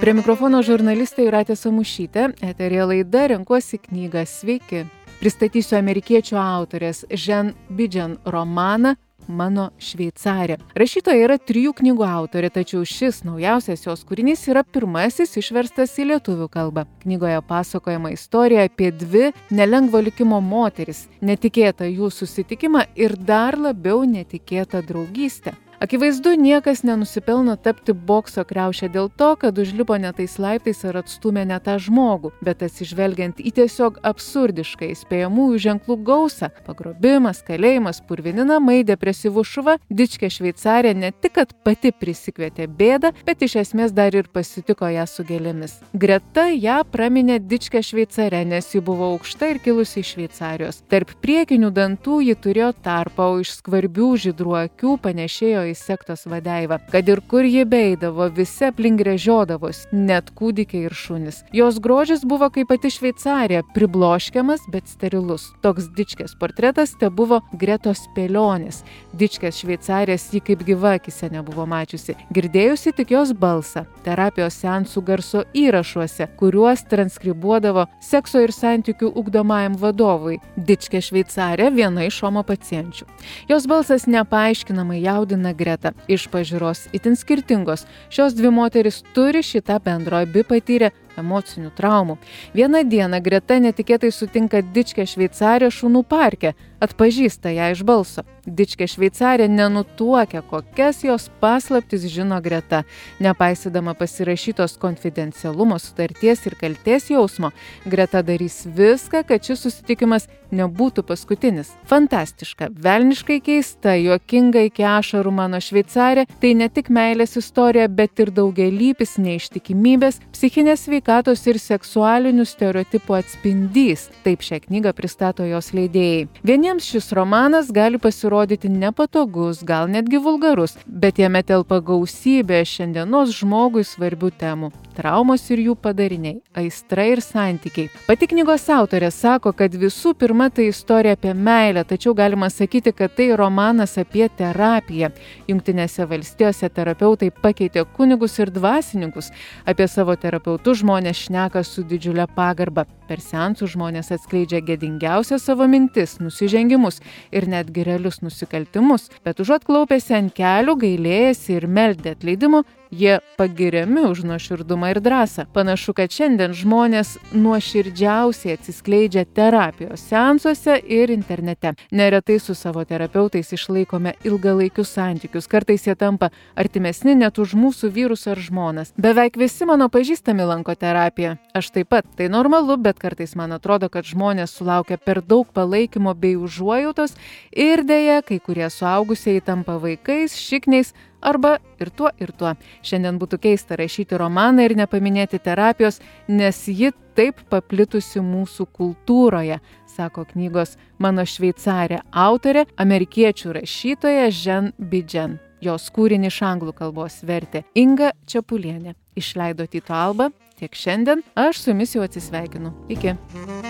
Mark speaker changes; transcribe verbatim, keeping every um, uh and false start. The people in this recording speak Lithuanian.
Speaker 1: Prie mikrofono žurnalistė Jūratė Samušytė, eteryje laida Renkuosi knygą. Sveiki. Pristatysiu amerikiečių autorės Jen Bidgen romaną Mano šveicarė. Rašytoja yra trijų knygų autorė, tačiau šis naujausias jos kūrinys yra pirmasis išverstas į lietuvių kalbą. Knygoje pasakojama istorija apie dvi nelengvo likimo moteris, netikėtą jų susitikimą ir dar labiau netikėtą draugystę. Akivaizdu, niekas nenusipelno tapti bokso kriaušę dėl to, kad užlipo ne tais laiptais ar atstūmė ne tą žmogų, bet atsižvelgiant į tiesiog absurdišką įspėjamųjų ženklų gausą - pagrobimas, kalėjimas, purvini namai, depresyvus šuva, dičkė šveicarė ne tik, kad pati prisikvietė bėdą, bet iš esmės dar ir pasitiko ją su gėlėmis. Greta ją praminė dičkė šveicarė, nes ji buvo aukšta ir kilusi iš Šveicarijos. Tarp priekinių dantų ji turėjo tarpą, o iš skvarbių žydrų akių panešėjo į sektos vadeivą. Kad ir kur ji beidavo, visi aplink gręžiodavos, net kūdikiai ir šunys. Jos grožis buvo kaip pati Šveicarė, pribloškiamas, bet sterilus. Toks dičkės portretas te buvo Gretos spėlionės. Dičkės Šveicarės ji kaip gyva akise nebuvo mačiusi. Girdėjusi tik jos balsą, terapijos seansų garso įrašuose, kuriuos transkribuodavo sekso ir santykių ugdomajam vadovui. Dičkė Šveicarė viena iš Romo pacienčių. Jos balsas nepaaiškinamai jaudina Greta. Iš pažiūros itin skirtingos. Šios dvi moteris turi šitą bendro, abi patyrė emocinių traumų. Vieną dieną Greta netikėtai sutinka dičkę šveicarę šunų parke, atpažįsta ją iš balso. Dičkė šveicarė nenutuokia, kokias jos paslaptis žino Greta. Nepaisydama pasirašytos konfidencialumo sutarties ir kaltės jausmo, Greta darys viską, kad šis susitikimas nebūtų paskutinis. Fantastiška, velniškai keista, juokinga iki ašarų Mano šveicarė - tai ne tik meilės istorija, bet ir daugialypis neištikimybės, psichinės sveikatos ir seksualinių stereotipų atspindys. Taip šią knygą pristato jos leidėjai. Vieniems šis romanas gali pasirodyti nepatogus, gal netgi vulgarus, bet jame telpa gausybė šiandienos žmogui svarbių temų - traumos ir jų padariniai, aistra ir santykiai. Pati knygos autorė sako, kad visų pirma tai istorija apie meilę, tačiau galima sakyti, kad tai romanas apie terapiją. Jungtinėse valstijose terapeutai pakeitė kunigus ir dvasininkus. Apie savo terapeutus žmonės šneka su didžiulė pagarba. Per seansus žmonės atskleidžia gėdingiausias savo mintis, nusižengimus ir netgi realius nusikaltimus, bet užuot klaupėsi ant kelių, gailėjęsi ir meldė atleidimo, jie pagiriami už nuoširdumą ir drąsą. Panašu, kad šiandien žmonės nuoširdžiausiai atsiskleidžia terapijos seansuose ir internete. Neretai su savo terapeutais išlaikome ilgalaikius santykius, kartais jie tampa artimesni net už mūsų vyrus ar žmonas. Beveik visi mano pažįstami lanko terapiją. Aš taip pat. Tai normalu, bet kartais man atrodo, kad žmonės sulaukia per daug palaikymo bei užuojautos ir dėja, kai kurie suaugusieji tampa vaikais, šikniais, arba ir tuo, ir tuo. Šiandien būtų keista rašyti romaną ir nepaminėti terapijos, nes ji taip paplitusi mūsų kultūroje, sako knygos Mano šveicarė autorė, amerikiečių rašytoja Jen Bidgen. Jos kūrinį iš anglų kalbos vertė Inga Čepulienė. Išleido Tyto Alba. Tiek šiandien. Aš su jumis jau atsisveikinu. Iki.